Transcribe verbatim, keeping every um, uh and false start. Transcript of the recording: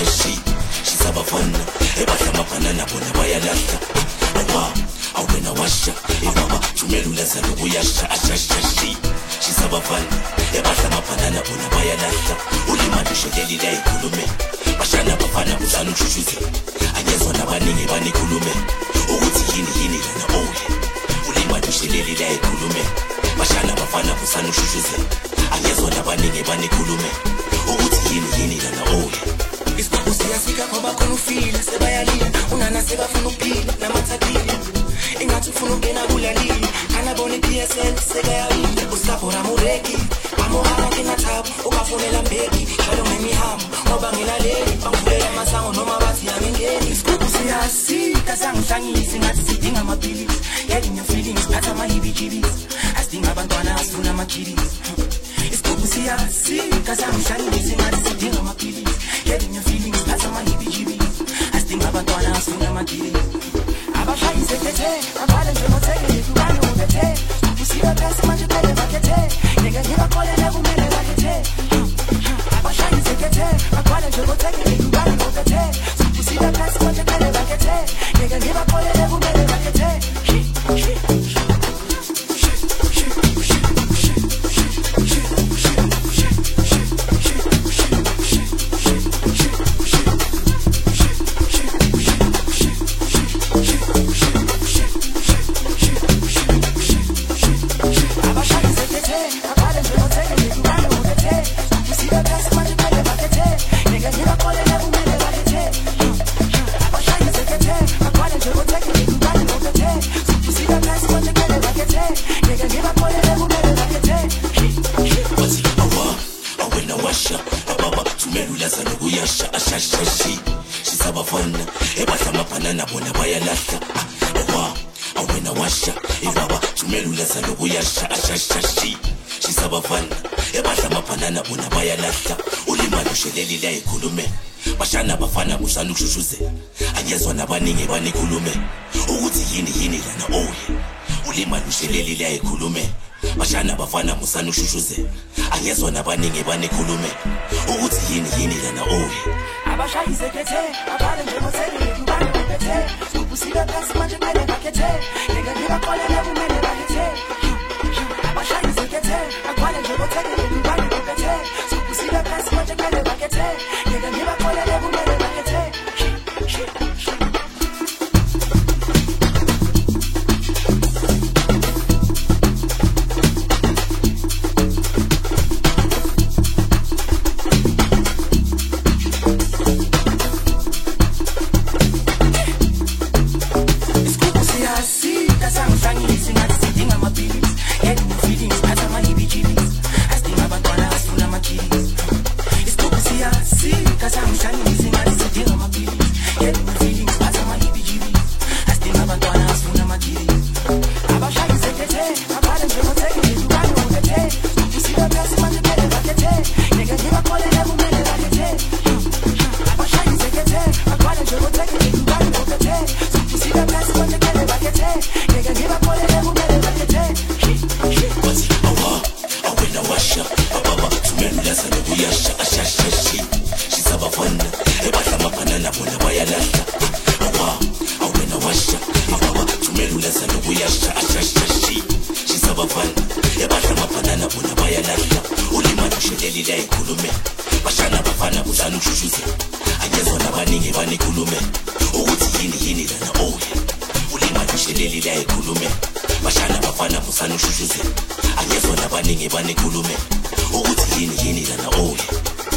ashashashi shisabafana ebahla banana bona bayalahla awa awena washa ibaba thumela ulazana uyasha ashashashi shisabafana ebahla banana bona bayalahla ulimali sheleli la ikhulume bashana bafana uzana ushushuze anyezwa nabaningi banikhulume ukuthi yini yini lana owe ulimali sheleli la ikhulume bashana bafana uzana ushushuze anyezwa nabaningi banikhulume ukuthi yini yini lana owe isikhathi siyafika ngoba khona ufile sebayalila unana sekafuna ukuphila namathathile ingathi ufuna ukungena kulalile kanabona i-P S L sekayawile usabhora mureki amuhara ngingathaba ukafonela mbeki njalo ngemihambo ngoba ngilaleli bangivulela amasango noma bathi yangingeni isikhathi siyasika sangihlangisi ngathi sidinga amaphilisi getting your feelings phatha ama-hibijibisi asidinga abantwana asifuna amaphilisi isikhathi siyasika sangihlangisi ngathi sidinga amaphilisi getting your feelings phatha ama-hibijibisi asidinga abantwana asifuna amaphilisi abashayise kethe abale njengothekile kubani ubethe usiba phasi manje phele bakhethe ngeke ngibakolele kumele bakhethe abashayise kethe abale njengothekile kubani ubethe usiba phasi manje phele bakhethe ngeke ngibakolele kumele bakhethe bashana bafana usana ushushuze anyezwa nabaningi banikhulume ukuthi yini yini lana owe ulimali usheleli la ikhulume bashana bafana musana ushushuze anyezwa nabaningi banikhulume ukuthi yini yini lana owe abashayise kethe abale njengothekile kubani ubethe ubusika phasi manje phele bakhethe ngeke ngibakolele kumele bakhethe abashayise kethe abale njengothekile kubani ubethe ubusika phasi manje phele bakhethe ngeke ngibakolele kumele bakhethe bashana bafana musana ushushuze anyezwa nabaningi banikhulume ukuthi yini yini lana owe